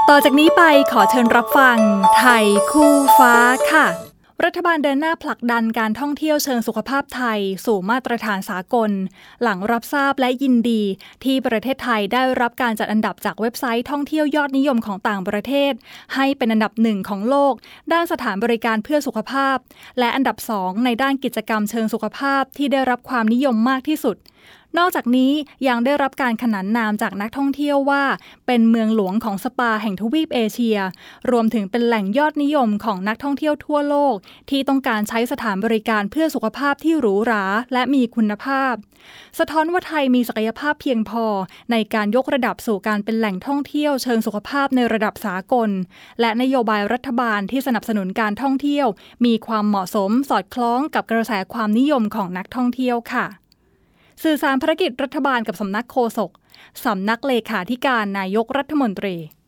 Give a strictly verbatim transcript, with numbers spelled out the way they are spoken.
ต่อจากนี้ไปขอเชิญรับฟังไทยคู่ฟ้าค่ะรัฐบาลเดินหน้าผลักดันการท่องเที่ยวเชิงสุขภาพไทยสู่มาตรฐานสากลหลังรับทราบและยินดีที่ประเทศไทยได้รับการจัดอันดับจากเว็บไซต์ท่องเที่ยวยอดนิยมของต่างประเทศให้เป็นอันดับหนึ่งของโลกด้านสถานบริการเพื่อสุขภาพและอันดับสองในด้านกิจกรรมเชิงสุขภาพที่ได้รับความนิยมมากที่สุดนอกจากนี้ยังได้รับการขนานนามจากนักท่องเที่ยวว่าเป็นเมืองหลวงของสปาแห่งทวีปเอเชียรวมถึงเป็นแหล่งยอดนิยมของนักท่องเที่ยวทั่วโลกที่ต้องการใช้สถานบริการเพื่อสุขภาพที่หรูหราและมีคุณภาพสะท้อนว่าไทยมีศักยภาพเพียงพอในการยกระดับสู่การเป็นแหล่งท่องเที่ยวเชิงสุขภาพในระดับสากลและนโยบายรัฐบาลที่สนับสนุนการท่องเที่ยวมีความเหมาะสมสอดคล้องกับกระแสความนิยมของนักท่องเที่ยวค่ะสื่อสารภารกิจรัฐบาลกับสำนักโฆษกสำนักเลขาธิการนายกรัฐมนตรี